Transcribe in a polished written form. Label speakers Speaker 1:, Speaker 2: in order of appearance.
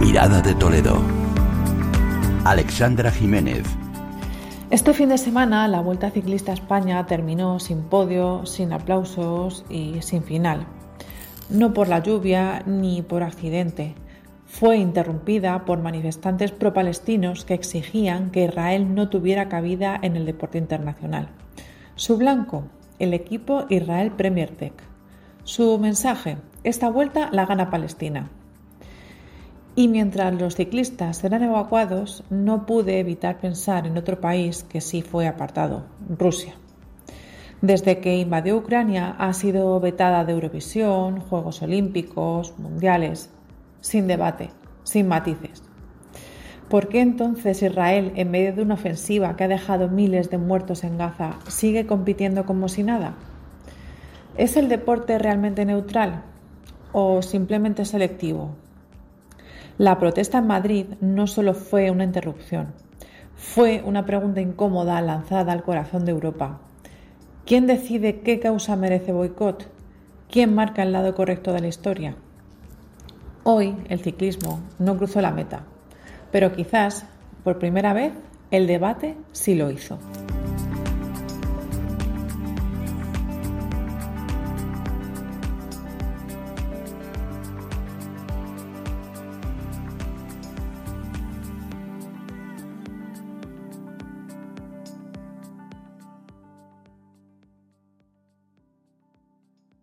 Speaker 1: mirada de Toledo. Alexandra Jiménez.
Speaker 2: Este fin de semana la Vuelta Ciclista a España terminó sin podio, sin aplausos y sin final. No por la lluvia ni por accidente. Fue interrumpida por manifestantes pro-palestinos que exigían que Israel no tuviera cabida en el deporte internacional. Su blanco, el equipo Israel Premier Tech. Su mensaje: esta vuelta la gana Palestina. Y mientras los ciclistas eran evacuados, no pude evitar pensar en otro país que sí fue apartado: Rusia. Desde que invadió Ucrania ha sido vetada de Eurovisión, Juegos Olímpicos, Mundiales, sin debate, sin matices. ¿Por qué entonces Israel, en medio de una ofensiva que ha dejado miles de muertos en Gaza, sigue compitiendo como si nada? ¿Es el deporte realmente neutral o simplemente selectivo? La protesta en Madrid no solo fue una interrupción, fue una pregunta incómoda lanzada al corazón de Europa. ¿Quién decide qué causa merece boicot? ¿Quién marca el lado correcto de la historia? Hoy el ciclismo no cruzó la meta, pero quizás, por primera vez, el debate sí lo hizo.